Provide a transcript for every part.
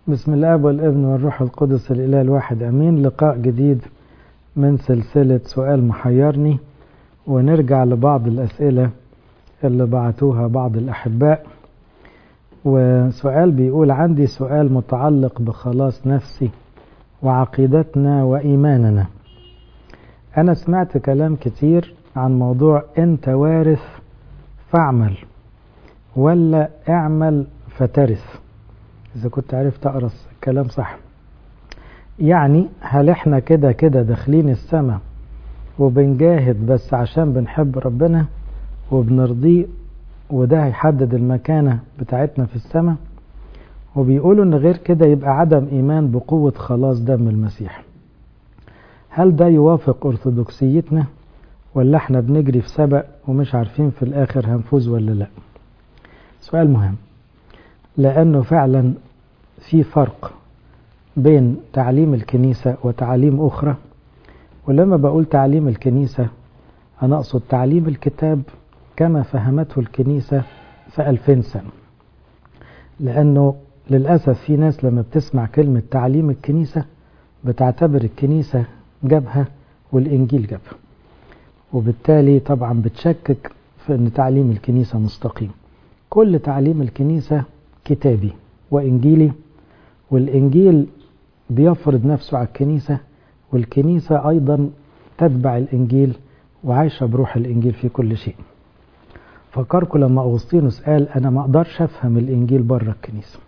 بسم الله والابن والروح القدس الإله الواحد أمين. لقاء جديد من سلسلة سؤال محيرني، ونرجع لبعض الأسئلة اللي بعتوها بعض الأحباء. وسؤال بيقول: عندي سؤال متعلق بخلاص نفسي وعقيدتنا وإيماننا. أنا سمعت كلام كتير عن موضوع أنت وارث فاعمل ولا اعمل فترث، إذا كنت عرفت أقرأ الكلام صح. يعني هل إحنا كده داخلين السماء وبنجاهد بس عشان بنحب ربنا وبنرضيه، وده هيحدد المكانة بتاعتنا في السماء؟ وبيقولوا إن غير كده يبقى عدم إيمان بقوة خلاص دم المسيح. هل ده يوافق أرثوذكسيتنا، ولا إحنا بنجري في سبق ومش عارفين في الآخر هنفوز ولا لا؟ سؤال مهم، لأنه فعلا في فرق بين تعليم الكنيسة وتعليم أخرى. ولما بقول تعليم الكنيسة أنا أقصد تعليم الكتاب كما فهمته الكنيسة في 2000 سنة. لأنه للأسف في ناس لما بتسمع كلمة تعليم الكنيسة بتعتبر الكنيسة جابها والإنجيل جابها، وبالتالي طبعا بتشكك في أن تعليم الكنيسة مستقيم. كل تعليم الكنيسة كتابي وإنجيلي، والإنجيل بيفرض نفسه على الكنيسة، والكنيسة أيضا تتبع الإنجيل وعايشة بروح الإنجيل في كل شيء. فكركم لما أغسطينوس قال أنا ما أقدرش أفهم الإنجيل بره الكنيسة.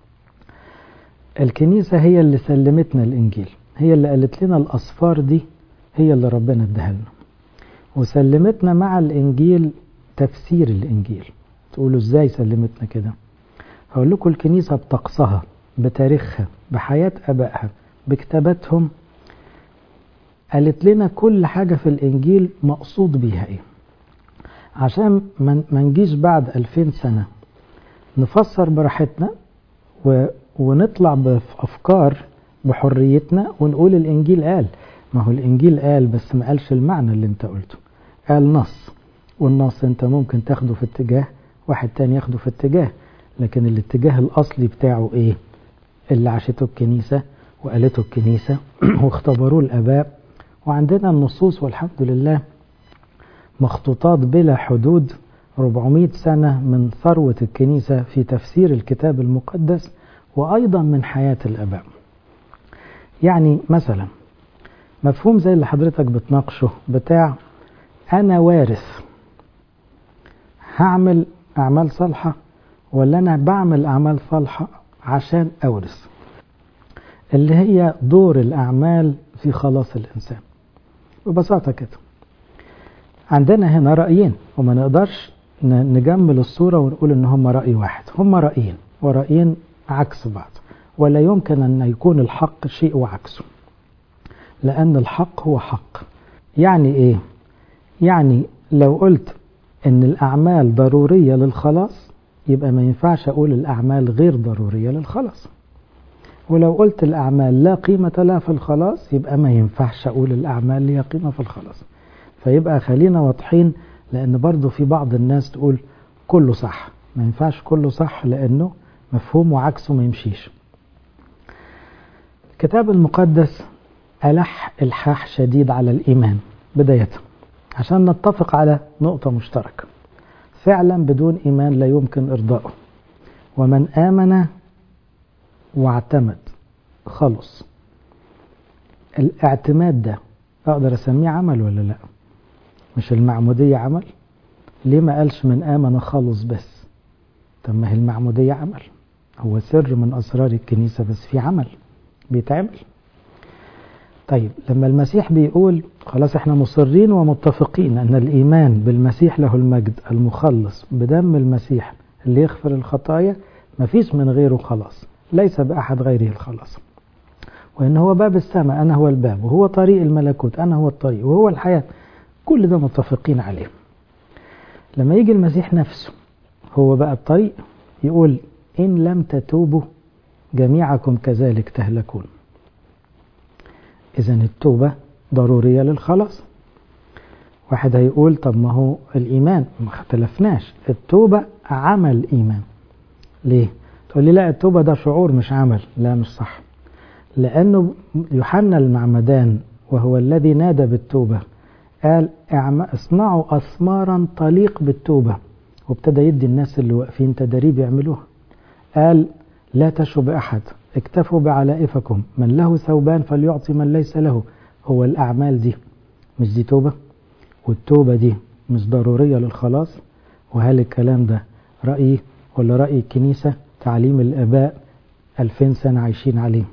الكنيسة هي اللي سلمتنا الإنجيل، هي اللي قالت لنا الأصفار دي هي اللي ربنا اداها لنا، وسلمتنا مع الإنجيل تفسير الإنجيل. تقولوا إزاي سلمتنا كده؟ هقول لكم: الكنيسة بطقسها بتاريخها بحياة أبائها بكتاباتهم قالت لنا كل حاجة في الإنجيل مقصود بيها إيه، عشان ما نجيش بعد 2000 سنة نفسر براحتنا ونطلع بأفكار بحريتنا ونقول الإنجيل قال. ما هو الإنجيل قال بس ما قالش المعنى اللي انت قلته، قال نص، والنص انت ممكن تاخده في اتجاه، واحد تاني ياخده في اتجاه، لكن الاتجاه الأصلي بتاعه إيه؟ اللي عاشته الكنيسة وقالته الكنيسة واختبروه الآباء. وعندنا النصوص والحمد لله مخطوطات بلا حدود، 400 سنة من ثروة الكنيسة في تفسير الكتاب المقدس، وأيضا من حياة الآباء. يعني مثلا مفهوم زي اللي حضرتك بتناقشه بتاع أنا وارث، هعمل أعمال صالحة ولا أنا بعمل أعمال صالحة عشان أورث، اللي هي دور الأعمال في خلاص الإنسان. ببساطة كده عندنا هنا رأيين، وما نقدرش نجمل الصورة ونقول إن هم رأي واحد، هم رأيين ورأيين عكس بعض، ولا يمكن أن يكون الحق شيء وعكسه، لأن الحق هو حق. يعني إيه؟ يعني لو قلت إن الأعمال ضرورية للخلاص يبقى ما ينفعش أقول الأعمال غير ضرورية للخلاص، ولو قلت الأعمال لا قيمة لها في الخلاص يبقى ما ينفعش أقول الأعمال لها قيمة في الخلاص. فيبقى خلينا واضحين، لأن برضو في بعض الناس تقول كله صح. ما ينفعش كله صح، لأنه مفهوم وعكسه ما يمشيش. الكتاب المقدس ألح إلحاح شديد على الإيمان بداية، عشان نتفق على نقطة مشتركة: فعلا بدون إيمان لا يمكن إرضائه، ومن آمن واعتمد خلص. الاعتماد ده أقدر أسميه عمل ولا لا؟ مش المعمودية عمل؟ ليه ما قالش من آمن خلص بس؟ طب ما هي المعمودية عمل، هو سر من أسرار الكنيسة، بس في عمل بيتعمل. طيب لما المسيح بيقول خلاص احنا مصرين ومتفقين أن الإيمان بالمسيح له المجد المخلص بدم المسيح اللي يغفر الخطايا مفيش من غيره خلاص، ليس بأحد غيره الخلاص، وإن هو باب السماء، أنا هو الباب، وهو طريق الملكوت، أنا هو الطريق، وهو الحياة، كل ده متفقين عليه. لما يجي المسيح نفسه هو بقى الطريق، يقول إن لم تتوبوا جميعكم كذلك تهلكون. إذن التوبة ضرورية للخلاص. واحد هيقول طب ما هو الإيمان، ما اختلفناش، التوبة عمل إيمان. ليه؟ تقول لي لا التوبة ده شعور مش عمل. لا مش صح، لأنه يوحنا المعمدان وهو الذي نادى بالتوبة قال اصنعوا أثمارا تليق بالتوبة، وابتدى يدي الناس اللي واقفين تدريب يعملوها. قال لا تشوا بأحد، اكتفوا بعلائفكم، من له ثوبان فليعطي من ليس له. هو الأعمال دي مش دي توبة؟ والتوبة دي مش ضرورية للخلاص؟ وهل الكلام ده رأيي ولا رأي الكنيسة؟ تعليم الآباء 2000 سنة عايشين عليه.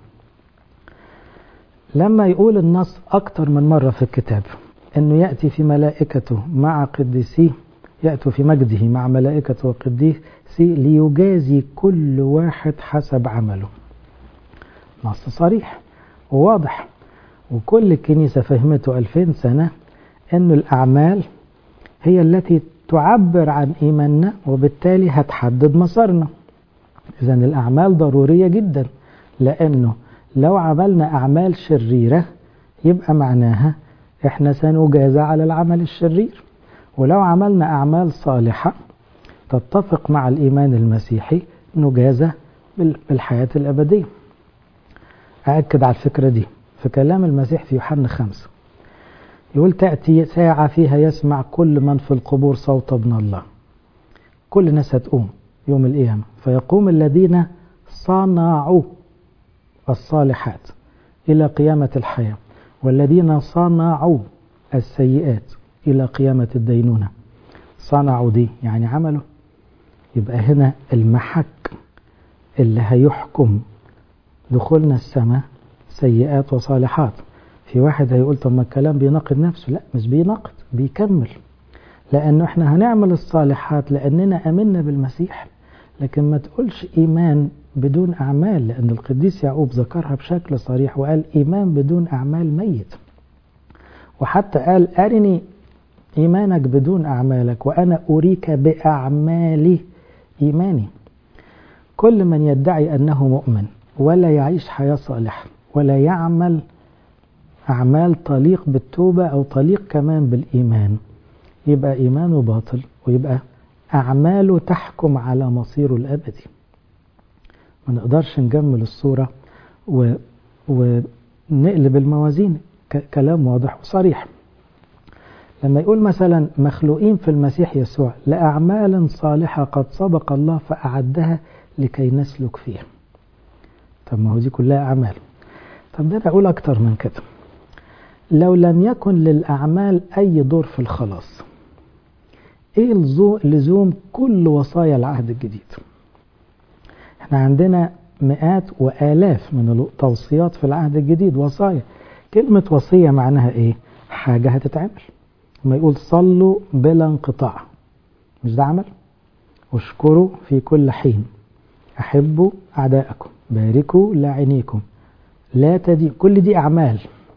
لما يقول النص أكتر من مرة في الكتاب أنه يأتي في ملائكته مع قديسيه، يأتوا في مجده مع ملائكته وقديسيه ليجازي كل واحد حسب عمله. نص صريح وواضح، وكل الكنيسة فهمته 2000 سنة أن الأعمال هي التي تعبر عن إيماننا وبالتالي هتحدد مسارنا. إذن الأعمال ضرورية جدا، لأنه لو عملنا أعمال شريرة يبقى معناها إحنا سنجازى على العمل الشرير، ولو عملنا أعمال صالحة تتفق مع الإيمان المسيحي نجازى بالحياة الأبدية. أأكد على الفكرة دي في كلام المسيح في يوحنا 5، يقول تأتي ساعة فيها يسمع كل من في القبور صوت ابن الله. كل الناس هتقوم يوم القيامة، فيقوم الذين صنعوا الصالحات إلى قيامة الحياة، والذين صنعوا السيئات إلى قيامة الدينونة. صنعوا دي يعني عملوا، يبقى هنا المحك اللي هيحكم دخولنا السماء سيئات وصالحات. في واحد هيقول طب ما الكلام بيناقض نفسه. لا مش بيناقض، بيكمل، لأنه احنا هنعمل الصالحات لأننا أمنا بالمسيح، لكن ما تقولش إيمان بدون أعمال، لأن القديس يعقوب ذكرها بشكل صريح وقال إيمان بدون أعمال ميت. وحتى قال أرني إيمانك بدون أعمالك وأنا أريك بأعمالي إيماني. كل من يدعي أنه مؤمن ولا يعيش حياة صالحة ولا يعمل أعمال تليق بالتوبة أو تليق كمان بالإيمان يبقى إيمانه باطل، ويبقى أعماله تحكم على مصيره الأبدي. ما نقدرش نجمل الصورة ونقلب الموازين. كلام واضح وصريح. لما يقول مثلا مخلوقين في المسيح يسوع لأعمال صالحة قد سبق الله فأعدها لكي نسلك فيها. طب ما هو دي كلها أعمال. طب ده أقول أكتر من كده، لو لم يكن للأعمال أي دور في الخلاص، إيه لزوم كل وصايا العهد الجديد؟ احنا عندنا مئات وآلاف من التوصيات في العهد الجديد، وصايا. كلمة وصية معناها إيه؟ حاجة هتتعمل. ما يقول صلوا بلا انقطاع، مش ده عمل؟ واشكروا في كل حين، أحبوا أعداءكم، باركوا لاعنيكم، لا تدين. كل دي أعمال.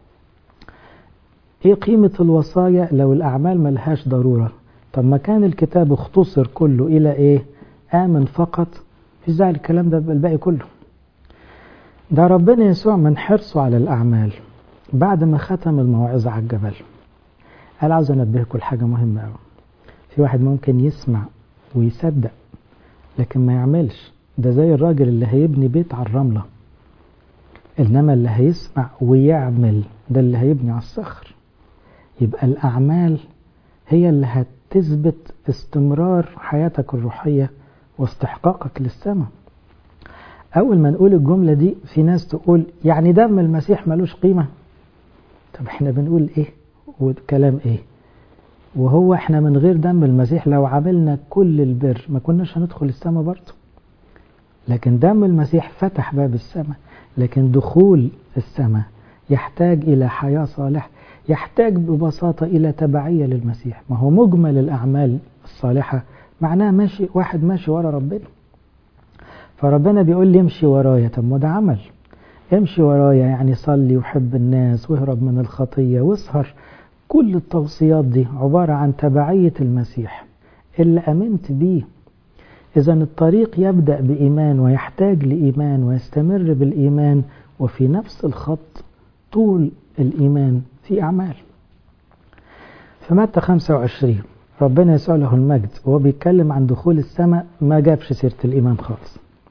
إيه قيمة الوصايا لو الأعمال ملهاش ضرورة؟ طب ما كان الكتاب اختصر كله إلى إيه؟ آمن فقط، في زي الكلام ده الباقي كله. ده ربنا يسوع من حرصه على الأعمال بعد ما ختم الموعظة على الجبل قال عاوز أنبهكم لحاجة مهمة أوي. في واحد ممكن يسمع ويصدق لكن ما يعملش، ده زي الراجل اللي هيبني بيت على الرملة، إنما اللي هيسمع ويعمل ده اللي هيبني على الصخر. يبقى الأعمال هي اللي هتثبت استمرار حياتك الروحية واستحقاقك للسماء. أول ما نقول الجملة دي في ناس تقول يعني دم المسيح ملوش قيمة. طب احنا بنقول ايه وكلام ايه؟ وهو احنا من غير دم المسيح لو عملنا كل البر ما كناش هندخل السماء برضه. لكن دم المسيح فتح باب السماء، لكن دخول السماء يحتاج إلى حياة صالحة، يحتاج ببساطة إلى تبعية للمسيح. ما هو مجمل الأعمال الصالحة معناه ماشي، واحد ماشي ورا ربنا. فربنا بيقول لي امشي ورايا. طب ما ده عمل. امشي ورايا يعني صلي وحب الناس واهرب من الخطية واسهر. كل التوصيات دي عبارة عن تبعية المسيح اللي أمنت بيه. إذن الطريق يبدأ بإيمان ويحتاج لإيمان ويستمر بالإيمان، وفي نفس الخط طول الإيمان في أعمال. في متى 25 ربنا يسوع له المجد وهو بيتكلم عن دخول السماء ما جابش سيرة الإيمان خالص.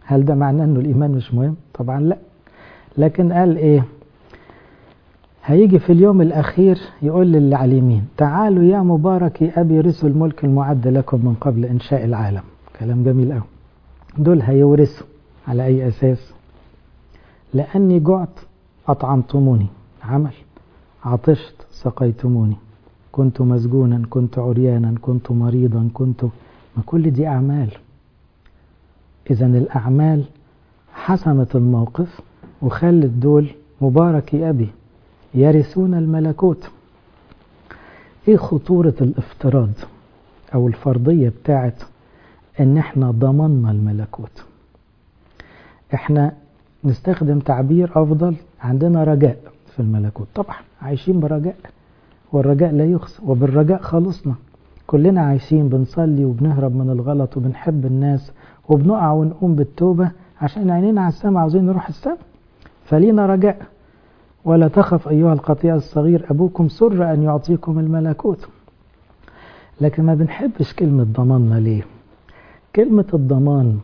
هل ده معناه أنه الإيمان مش مهم؟ طبعا لا. لكن قال إيه؟ هيجي في اليوم الأخير يقول للي على اليمين تعالوا يا مبارك يا أبي رثوا الملك المعد لكم من قبل إنشاء العالم. كلام جميل قوي. دول هيورثوا على أي أساس؟ لأني جعت أطعمتموني، عمل. عطشت سقيتموني، كنت مسجونا، كنت عريانا، كنت مريضا، كنت، ما كل دي أعمال. إذن الأعمال حسمت الموقف وخلت دول مبارك يا أبي يرثون الملكوت. إيه خطورة الافتراض أو الفرضية بتاعت إن إحنا ضمننا الملكوت؟ إحنا نستخدم تعبير أفضل، عندنا رجاء في الملكوت. طبعا عايشين برجاء، والرجاء لا يخسر، وبالرجاء خلصنا. كلنا عايشين بنصلي وبنهرب من الغلط وبنحب الناس وبنقع ونقوم بالتوبة عشان عينينا على السماء، عاوزين نروح السماء، فلينا رجاء. ولا تخف أيها القطيع الصغير، أبوكم سر أن يعطيكم الملكوت. لكن ما بنحبش كلمة ضماننا. ليه؟ كلمة الضمان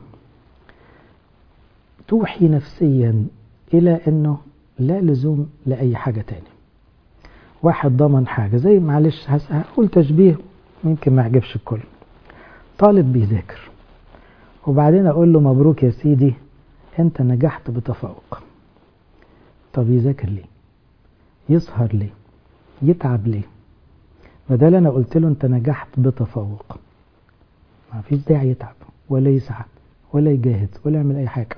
توحي نفسيا إلى أنه لا لزوم لأي حاجة تاني. واحد ضمن حاجة زي، معلش هقول تشبيه ممكن ما يعجبش الكل. طالب بيذاكر وبعدين أقول له مبروك يا سيدي أنت نجحت بتفوق. طب يذاكر ليه؟ يسهر ليه؟ يتعب ليه؟ بدل أنا قلت له أنت نجحت بتفوق، ما فيش داعي يتعب ولا يسعى ولا يجاهد ولا يعمل أي حاجة.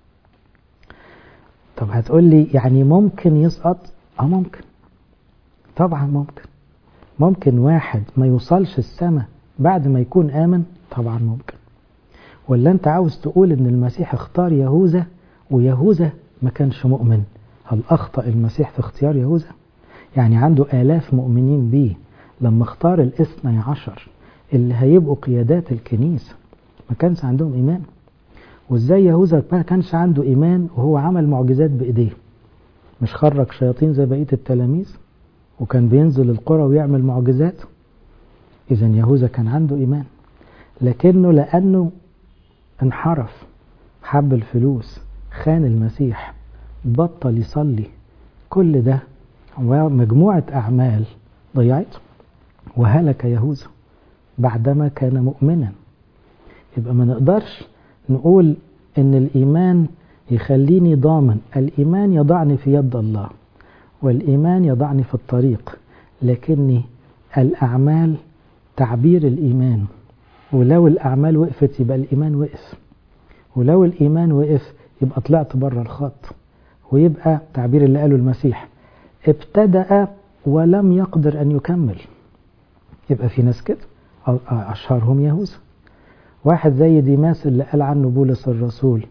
طب هتقول لي يعني ممكن يسقط؟ ممكن، طبعا ممكن. ممكن واحد ما يوصلش السماء بعد ما يكون آمن؟ طبعا ممكن. ولا أنت عاوز تقول إن المسيح اختار يهوذا ويهوذا ما كانش مؤمن؟ هل أخطأ المسيح في اختيار يهوذا؟ يعني عنده آلاف مؤمنين بيه لما اختار الاثني عشر اللي هيبقوا قيادات الكنيسة ما كانش عندهم إيمان. وإزاي يهوذا ما كانش عنده إيمان وهو عمل معجزات بإيديه؟ مش خرج شياطين زي بقية التلاميذ وكان بينزل القرى ويعمل معجزات؟ إذن يهوذا كان عنده إيمان، لكنه لأنه انحرف، حب الفلوس، خان المسيح، بطل يصلي، كل ده ومجموعة أعمال ضيعته وهلك يهوذا بعدما كان مؤمنا. يبقى ما نقدرش نقول إن الإيمان يخليني ضامن. الإيمان يضعني في يد الله والإيمان يضعني في الطريق، لكني الأعمال تعبير الإيمان. ولو الأعمال وقفت يبقى الإيمان وقف، ولو الإيمان وقف يبقى طلعت بره الخط، ويبقى تعبير اللي قاله المسيح ابتدأ ولم يقدر أن يكمل. يبقى في ناس كده، أشهرهم يهوذا. واحد زي ديماس اللي قال عنه بولس الرسول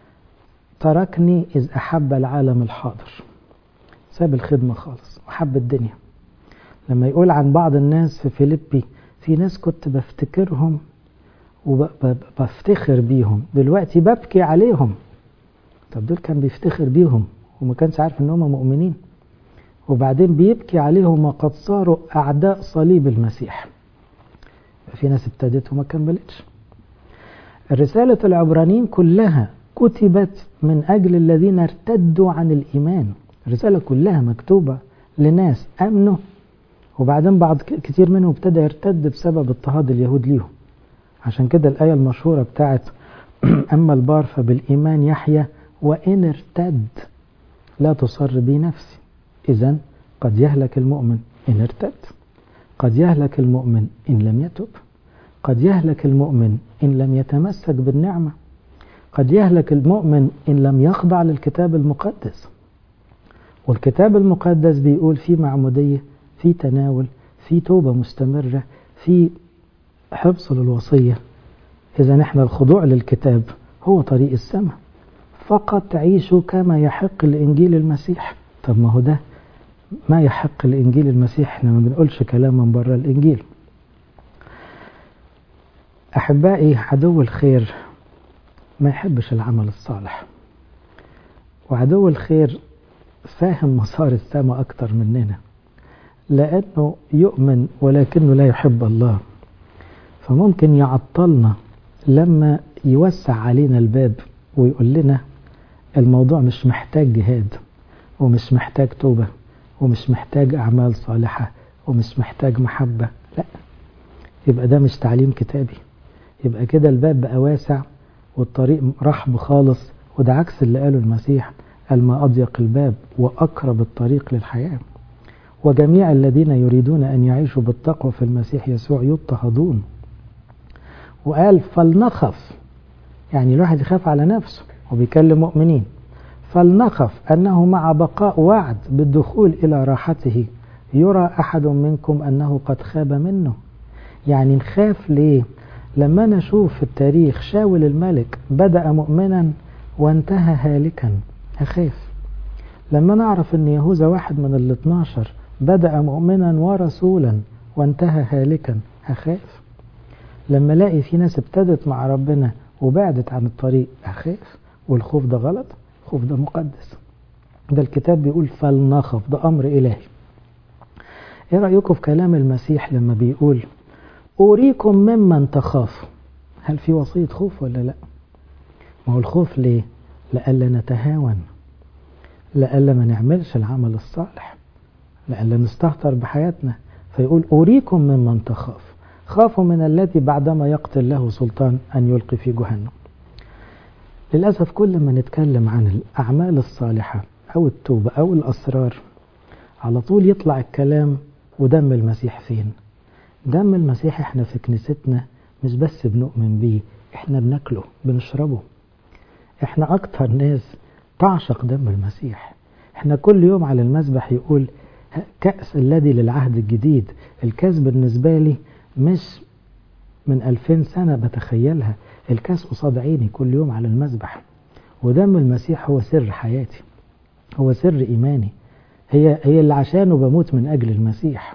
تركني إذ أحب العالم الحاضر، ساب الخدمة خالص وحب الدنيا. لما يقول عن بعض الناس في فيليبي في ناس كنت بفتكرهم وبفتخر بيهم، دلوقتي ببكي عليهم. طب دول كان بيفتخر بيهم وما كانش عارف ان هم مؤمنين، وبعدين بيبكي عليهم وقد صاروا أعداء صليب المسيح. في ناس ابتدت وما كملتش. الرسالة العبرانيين كلها كتبت من أجل الذين ارتدوا عن الإيمان. الرسالة كلها مكتوبة لناس أمنوا وبعدين بعض كتير منهم ابتدى يرتد بسبب اضطهاد اليهود ليهم. عشان كده الآية المشهورة بتاعت أما البار فبالإيمان يحيى وإن ارتد لا تصر بي نفسي. إذن قد يهلك المؤمن إن ارتد، قد يهلك المؤمن إن لم يتب، قد يهلك المؤمن إن لم يتمسك بالنعمة، قد يهلك المؤمن إن لم يخضع للكتاب المقدس. والكتاب المقدس بيقول في معمودية، في تناول، في توبة مستمرة، في حفظ للوصية. إذا نحن الخضوع للكتاب هو طريق السماء. فقط عيشوا كما يحق لإنجيل المسيح. طب ما هو ده ما يحق لإنجيل المسيح، احنا ما بنقولش كلام من بره الإنجيل. أحبائي، عدو الخير ما يحبش العمل الصالح، وعدو الخير فاهم مسار السماء أكتر مننا، لأنه يؤمن ولكنه لا يحب الله، فممكن يعطلنا لما يوسع علينا الباب ويقول لنا الموضوع مش محتاج جهاد ومش محتاج توبة ومش محتاج أعمال صالحة ومش محتاج محبة، لا، يبقى ده مش تعليم كتابي، يبقى كده الباب بقى واسع والطريق رحب خالص، وده عكس اللي قاله المسيح، قال ما أضيق الباب وأقرب الطريق للحياة، وجميع الذين يريدون أن يعيشوا بالتقوى في المسيح يسوع يضطهدون. وقال فلنخف، يعني الواحد يخاف على نفسه وبيكلم مؤمنين، فلنخف أنه مع بقاء وعد بالدخول إلى راحته يرى أحد منكم أنه قد خاب منه. يعني نخاف ليه؟ لما نشوف في التاريخ شاول الملك بدأ مؤمنا وانتهى هالكا أخاف. لما نعرف أن يهوذا واحد من 12 بدأ مؤمنا ورسولا وانتهى هالكا أخاف. لما الاقي في ناس ابتدت مع ربنا وبعدت عن الطريق أخاف. والخوف ده غلط، الخوف ده مقدس. ده الكتاب بيقول فلنخف، ده أمر إلهي. ايه رأيكم في كلام المسيح لما بيقول أريكم ممن تخاف؟ هل في وصية خوف ولا لا؟ ما هو الخوف ليه؟ لألا نتهاون، لألا ما نعملش العمل الصالح، لألا نستهتر بحياتنا. فيقول أريكم ممن تخاف، خافوا من الذي بعدما يقتل له سلطان أن يلقي في جهنم. للأسف كل ما نتكلم عن الأعمال الصالحة أو التوبة أو الأسرار على طول يطلع الكلام ودم المسيح فين؟ دم المسيح احنا في كنيستنا مش بس بنؤمن بيه، احنا بناكله بنشربه. احنا اكتر ناس تعشق دم المسيح. احنا كل يوم على المذبح يقول كأس الذي للعهد الجديد. الكاس بالنسبة لي مش من 2000 سنة بتخيلها، الكاس قصاد عيني كل يوم على المذبح. ودم المسيح هو سر حياتي، هو سر إيماني، هي اللي عشانه بموت من أجل المسيح.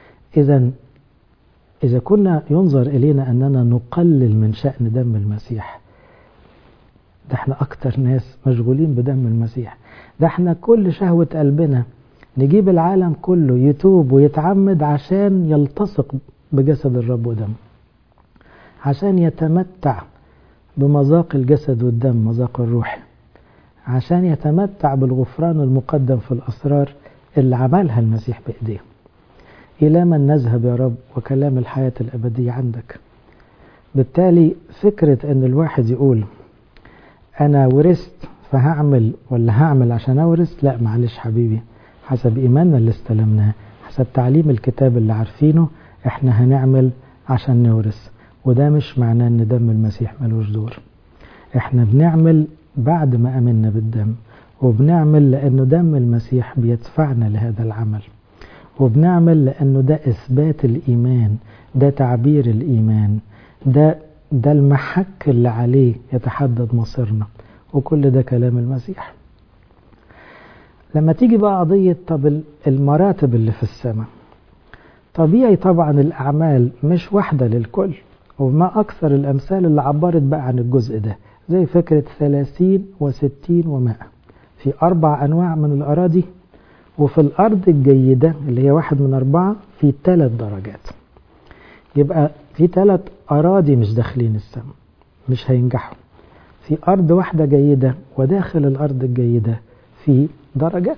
إذا كنا ينظر إلينا أننا نقلل من شأن دم المسيح، ده احنا أكتر ناس مشغولين بدم المسيح. ده احنا كل شهوة قلبنا نجيب العالم كله يتوب ويتعمد عشان يلتصق بجسد الرب ودم، عشان يتمتع بمذاق الجسد والدم، مذاق الروح، عشان يتمتع بالغفران المقدم في الأسرار اللي عملها المسيح بإيديه. إلى من نذهب يا رب وكلام الحياة الأبدية عندك. بالتالي فكرة أن الواحد يقول أنا ورثت فهعمل ولا هعمل عشان أورث، لا معلش حبيبي، حسب إيماننا اللي استلمناه، حسب تعليم الكتاب اللي عارفينه، احنا هنعمل عشان نورث. وده مش معناه أن دم المسيح ملوش دور. احنا بنعمل بعد ما أمنا بالدم، وبنعمل لأنه دم المسيح بيدفعنا لهذا العمل، وبنعمل لأنه ده إثبات الإيمان، ده تعبير الإيمان، ده المحك اللي عليه يتحدد مصيرنا. وكل ده كلام المسيح. لما تيجي بقى قضية طب المراتب اللي في السماء، طبيعي طبعا الأعمال مش واحدة للكل، وما أكثر الأمثال اللي عبرت بقى عن الجزء ده، زي فكرة 30 و60 و100 في 4 أنواع من الأراضي. وفي الأرض الجيدة اللي هي 1 من 4 في 3 درجات. يبقى في 3 أراضي مش داخلين السماء، مش هينجحوا. في أرض واحدة جيدة، وداخل الأرض الجيدة في درجات.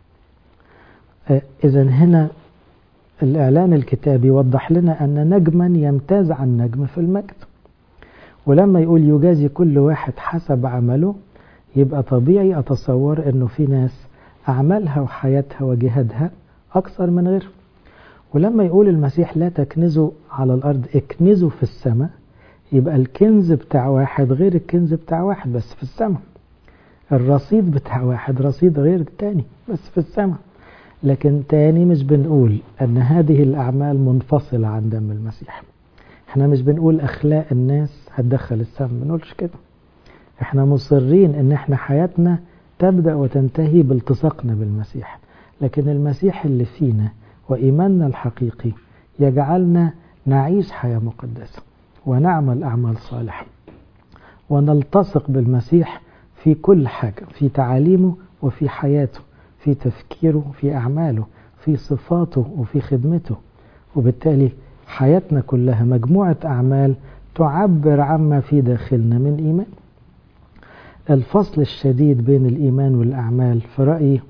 إذن هنا الإعلان الكتابي وضح لنا أن نجما يمتاز عن نجم في المجد. ولما يقول يجازي كل واحد حسب عمله، يبقى طبيعي أتصور أنه في ناس أعمالها وحياتها وجهادها أكثر من غير. ولما يقول المسيح لا تكنزوا على الأرض اكنزوا في السماء، يبقى الكنز بتاع واحد غير الكنز بتاع واحد بس في السماء. الرصيد بتاع واحد رصيد غير التاني بس في السماء. لكن تاني مش بنقول أن هذه الأعمال منفصلة عن دم المسيح. احنا مش بنقول أخلاق الناس هتدخل السماء، ما بنقولش كده. احنا مصرين ان احنا حياتنا تبدأ وتنتهي بالتصاقنا بالمسيح. لكن المسيح اللي فينا وإيماننا الحقيقي يجعلنا نعيش حياة مقدسة ونعمل أعمال صالحة ونلتصق بالمسيح في كل حاجة، في تعاليمه وفي حياته، في تفكيره، في أعماله، في صفاته وفي خدمته. وبالتالي حياتنا كلها مجموعة أعمال تعبر عما في داخلنا من إيمان. الفصل الشديد بين الإيمان والأعمال في رأيي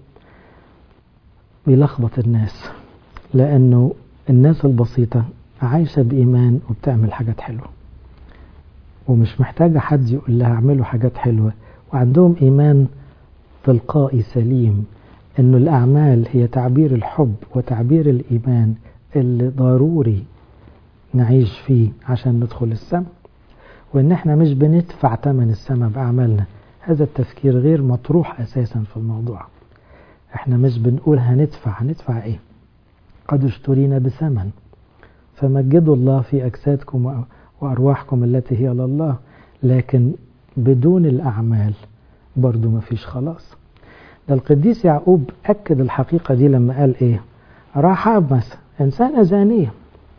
بيلخبط الناس، لأنه الناس البسيطة عايشة بإيمان وبتعمل حاجات حلوة ومش محتاجة حد يقول لها اعملوا حاجات حلوة، وعندهم إيمان تلقائي سليم إنه الأعمال هي تعبير الحب وتعبير الإيمان اللي ضروري نعيش فيه عشان ندخل السماء، وإن احنا مش بندفع ثمن السماء بأعمالنا. هذا التفكير غير مطروح أساسا في الموضوع. احنا مش بنقول هندفع ايه؟ قد اشترينا بثمن، فمجدوا الله في أجسادكم وأرواحكم التي هي لله. لكن بدون الأعمال برضو مفيش خلاص. ده القديس يعقوب أكد الحقيقة دي لما قال إيه؟ رحاب مثلا إنسانة زانية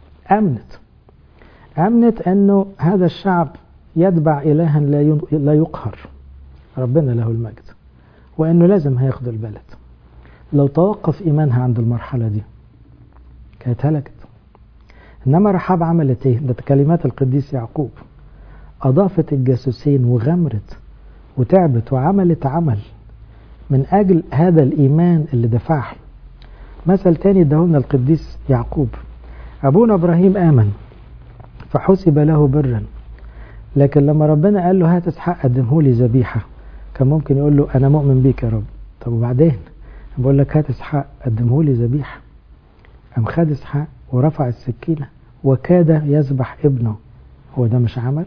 أمنت أنه هذا الشعب يتبع إلها لا يقهر، ربنا له المجد، وأنه لازم هياخد البلد. لو توقف إيمانها عند المرحلة دي كانت هلكت. إنما رحاب عملت إيه؟ ده كلمات القديس يعقوب، أضافت الجاسوسين وغمرت وتعبت وعملت عمل من أجل هذا الإيمان اللي دفعها. مثل تاني ادهولنا القديس يعقوب، أبونا إبراهيم آمن فحسب له برا، لكن لما ربنا قال له هات اسحاق قدمه لي ذبيحة، كان ممكن يقول له أنا مؤمن بيك يا رب، طب وبعدين بقول لك هات اسحاق قدمه لي ذبيحة. قام خد اسحاق ورفع السكينة وكاد يذبح ابنه. هو ده مش عمل؟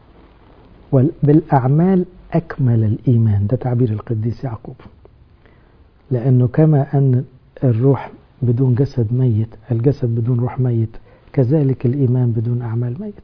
بالأعمال أكمل الإيمان، ده تعبير القديس يعقوب، لأنه كما أن الروح بدون جسد ميت، الجسد بدون روح ميت، كذلك الإيمان بدون أعمال ميت.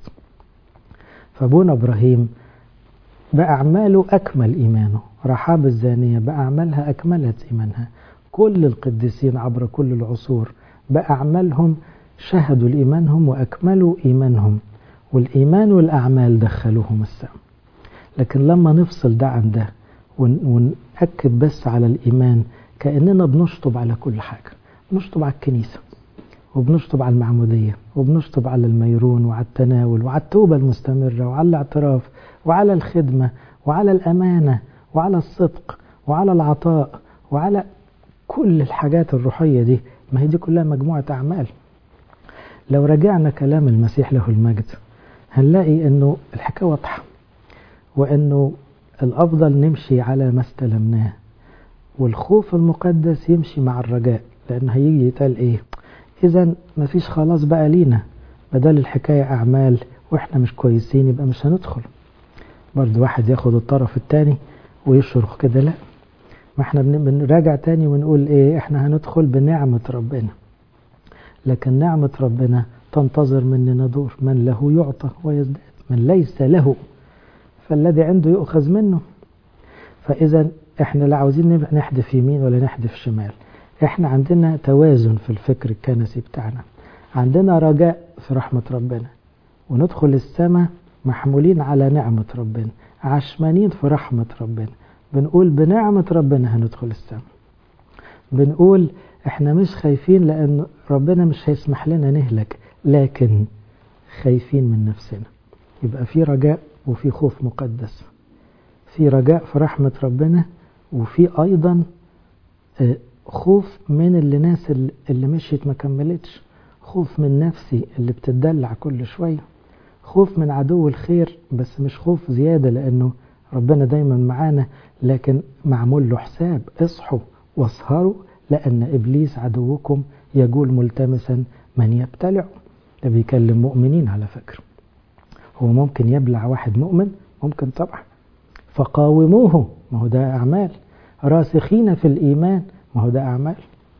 فابونا إبراهيم بأعماله أكمل إيمانه، رحاب الزانية بأعمالها أكملت إيمانها. كل القديسين عبر كل العصور بأعمالهم شهدوا لإيمانهم وأكملوا إيمانهم، والإيمان والأعمال دخلوهم السماء. لكن لما نفصل ده عن ده ونأكد بس على الإيمان، كأننا بنشطب على كل حاجة، بنشطب على الكنيسة وبنشطب على المعمودية وبنشطب على الميرون وعلى التناول وعلى التوبة المستمرة وعلى الاعتراف وعلى الخدمة وعلى الأمانة وعلى الصدق وعلى العطاء وعلى كل الحاجات الروحية دي. ما هي دي كلها مجموعة أعمال. لو رجعنا كلام المسيح له المجد هنلاقي أنه الحكاية واضحة، وأنه الأفضل نمشي على ما استلمناه، والخوف المقدس يمشي مع الرجاء، لأن هيجي يتقال إيه؟ إذن مفيش خلاص بقى لينا، بدل الحكاية أعمال وإحنا مش كويسين يبقى مش هندخل. برضو واحد ياخد الطرف التاني ويشرخ كده، لا، ما احنا بنراجع تاني ونقول إيه؟ إحنا هندخل بنعمة ربنا، لكن نعمة ربنا تنتظر مننا دور، من له يعطى ويزداد، من ليس له فالذي عنده يؤخذ منه. فإذا احنا لا عاوزين نحدف يمين ولا نحدف شمال، احنا عندنا توازن في الفكر الكنسي بتاعنا، عندنا رجاء في رحمة ربنا، وندخل السماء محمولين على نعمة ربنا، عشمانين في رحمة ربنا، بنقول بنعمة ربنا هندخل السماء، بنقول احنا مش خايفين لأن ربنا مش هيسمح لنا نهلك، لكن خايفين من نفسنا. يبقى في رجاء وفي خوف مقدس، في رجاء في رحمة ربنا، وفي أيضا خوف من الناس اللي مشيت ما كملتش، خوف من نفسي اللي بتدلع كل شوية، خوف من عدو الخير، بس مش خوف زيادة لأنه ربنا دايما معانا، لكن معمول له حساب، اصحوا واسهروا لأن إبليس عدوكم يجول ملتمسا من يبتلع. ده بيكلم مؤمنين على فكرة، هو ممكن يبلع واحد مؤمن؟ ممكن طبعا. فقاوموه، ما هو ده أعمال. راسخين في الإيمان، ما هو ده أعمال.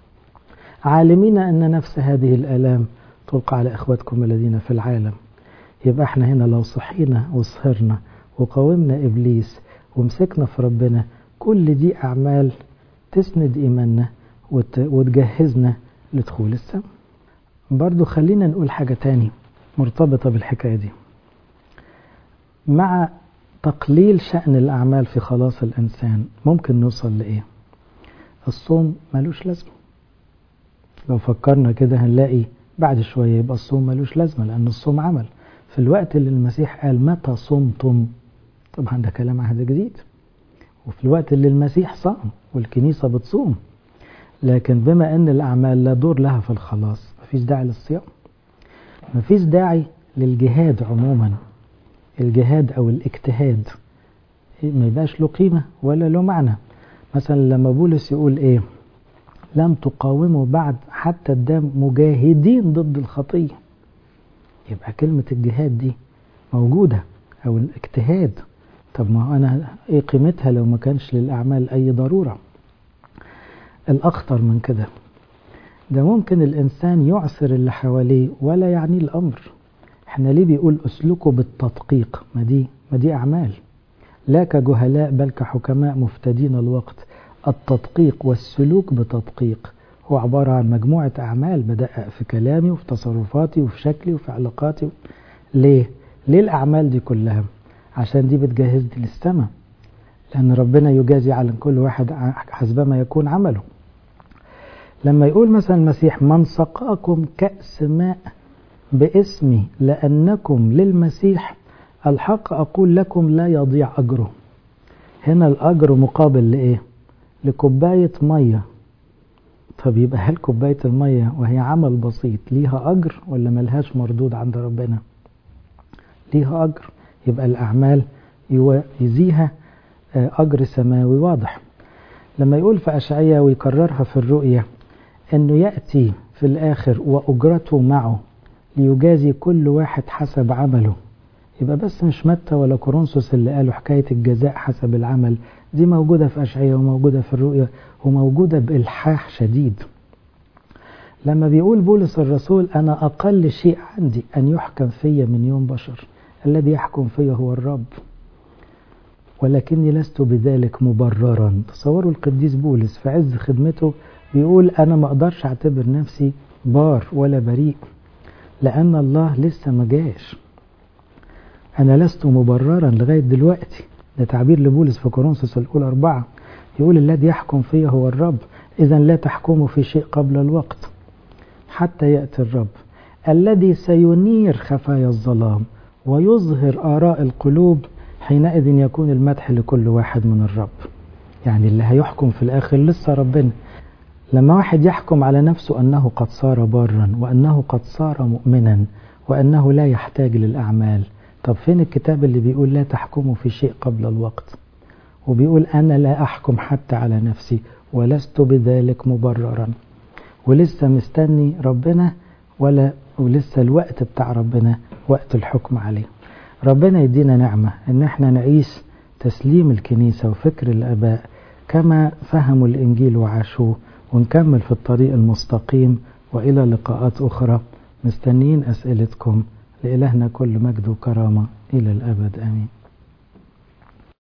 عالمين أن نفس هذه الآلام تلقى على إخواتكم الذين في العالم. يبقى احنا هنا لو صحينا وسهرنا وقاومنا إبليس ومسكنا في ربنا، كل دي أعمال تسند إيماننا وتجهزنا لدخول السماء. برضو خلينا نقول حاجة تاني مرتبطة بالحكاية دي. مع تقليل شأن الأعمال في خلاص الإنسان ممكن نوصل لإيه؟ الصوم ملوش لازمة. لو فكرنا كده هنلاقي بعد شوية يبقى الصوم ملوش لازمة، لأن الصوم عمل. في الوقت اللي المسيح قال متى صمتم، طبعا ده كلام عهد جديد، وفي الوقت اللي المسيح صام والكنيسة بتصوم. لكن بما أن الأعمال لا دور لها في الخلاص مفيش داعي للصيام، مفيش داعي للجهاد عموما. الجهاد أو الاجتهاد ما يبقاش له قيمة ولا له معنى. مثلا لما بولس يقول إيه؟ لم تقاوموا بعد حتى الدم مجاهدين ضد الخطية، يبقى كلمة الجهاد دي موجودة أو الاجتهاد. طب ما أنا إيه قيمتها لو ما كانش للأعمال أي ضرورة؟ الأخطر من كده ده ممكن الإنسان يعسر اللي حواليه ولا يعني الأمر. احنا ليه بيقول أسلكوا بالتدقيق؟ ما دي أعمال، لا كجهلاء بل كحكماء مفتدين الوقت. التدقيق والسلوك بتدقيق هو عبارة عن مجموعة أعمال بدقق في كلامي وفي تصرفاتي وفي شكلي وفي علاقاتي. ليه الأعمال دي كلها؟ عشان دي بتجهزني للسماء، لأن ربنا يجازي على كل واحد حسب ما يكون عمله. لما يقول مثلا المسيح من سقاكم كأس ماء باسمي لأنكم للمسيح الحق أقول لكم لا يضيع أجره. هنا الأجر مقابل لإيه؟ لكوباية مية. طب يبقى هل كوباية المية وهي عمل بسيط ليها أجر ولا ملهاش مردود عند ربنا؟ ليها أجر. يبقى الأعمال يزيها أجر سماوي واضح. لما يقول في أشعياء ويكررها في الرؤية أنه يأتي في الآخر وأجرته معه ليجازي كل واحد حسب عمله، يبقى بس مش متى ولا كورنثوس اللي قالوا حكاية الجزاء حسب العمل، دي موجودة في أشعياء وموجودة في الرؤية وموجودة بإلحاح شديد. لما بيقول بولس الرسول أنا أقل شيء عندي أن يحكم في من يوم بشر، الذي يحكم في هو الرب، ولكني لست بذلك مبررا. تصوروا القديس بولس في عز خدمته بيقول أنا ما أقدرش أعتبر نفسي بار ولا بريء لأن الله لسه ما جاش. أنا لست مبررا لغاية دلوقتي. ده تعبير لبولس في كورنثوس الأولى 4 يقول الذي يحكم فيه هو الرب، إذا لا تحكموا في شيء قبل الوقت حتى يأتي الرب الذي سينير خفايا الظلام ويظهر آراء القلوب، حينئذ يكون المدح لكل واحد من الرب. يعني اللي هيحكم في الآخر لسه ربنا. لما واحد يحكم على نفسه أنه قد صار بارا وأنه قد صار مؤمنا وأنه لا يحتاج للأعمال، طب فين الكتاب اللي بيقول لا تحكموا في شيء قبل الوقت؟ وبيقول أنا لا أحكم حتى على نفسي ولست بذلك مبررا، ولسه مستني ربنا ولسه الوقت بتاع ربنا وقت الحكم عليه. ربنا يدينا نعمة ان احنا نعيش تسليم الكنيسة وفكر الآباء كما فهموا الإنجيل وعاشوه، ونكمل في الطريق المستقيم. وإلى لقاءات أخرى، مستنيين أسئلتكم. لإلهنا كل مجد وكرامة إلى الأبد آمين.